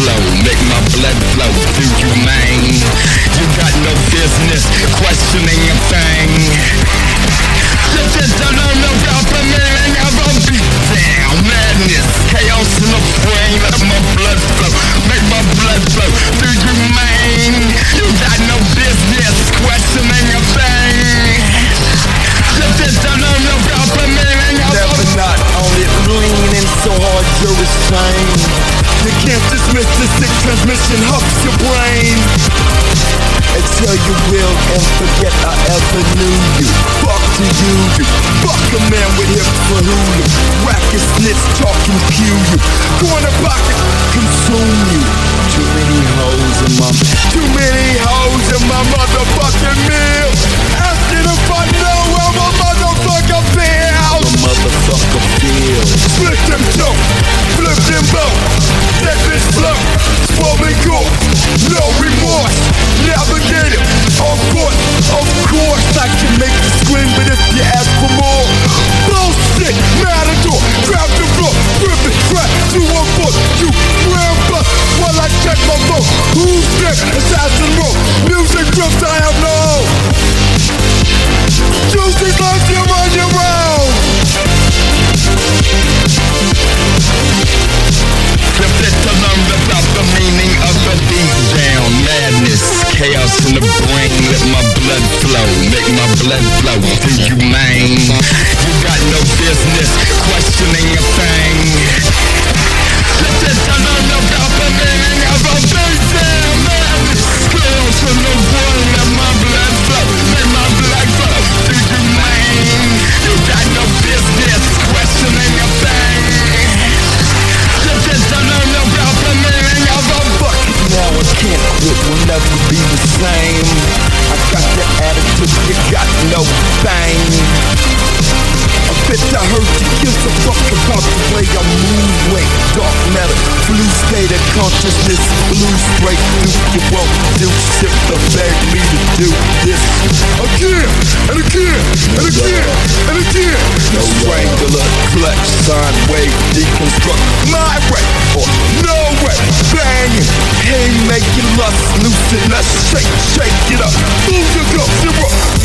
flow, make my blood flow through you, man. You got no business questioning a thing. You just don't know about the meaning of a beatdown. Madness, chaos in the brain, let my blood flow, make my blood flow through you, man. You got no business questioning a thing. You just don't know about the meaning of never not on it, leaning so hard you're ashamed. You can't dismiss the sick transmission, huffs your brain. Until you will and forget I ever knew you. Fuck to you. Fuck a man with hips for Hulu. Racket snitch talking cue you. Corner pocket consume you. Too many hoes in my motherfucking meal. Asking if I know how my motherfucker feels. The motherfucker feels. Split them toe, flip them bow. That bitch flow, swollen gore. No remorse, navigate it. Of course I can make you scream, but if you ask for more, bullshit, matador, grab the floor, rip it, crack to a foot. You grandpa, while I check my phone. Who's there? Assassin roll, music groups I have no. Juicy loves you on your own. Flip to learn about the meaning of the beat down. Madness, chaos in the brain, let my blood flow, make my blood flow through you, man. You got no business questioning a thing. Flip to learn about the meaning of a beat down. Madness, chaos in the brain, let my blood flow, make my blood flow through you, man. You got no business questioning a thing. Now I can't quit, will never be the same. I got the attitude, you got no bang. A bit I hurt to give a fuck about the way I move. Wait, dark matter, blue state of consciousness, blue straight through. You won't do shit to beg me to do this again and again and again and again. No strangler, flex, sign, wave, deconstruct my way or no way. Banging, hey, make your lust loosen, let's shake it up. Move your go, zero.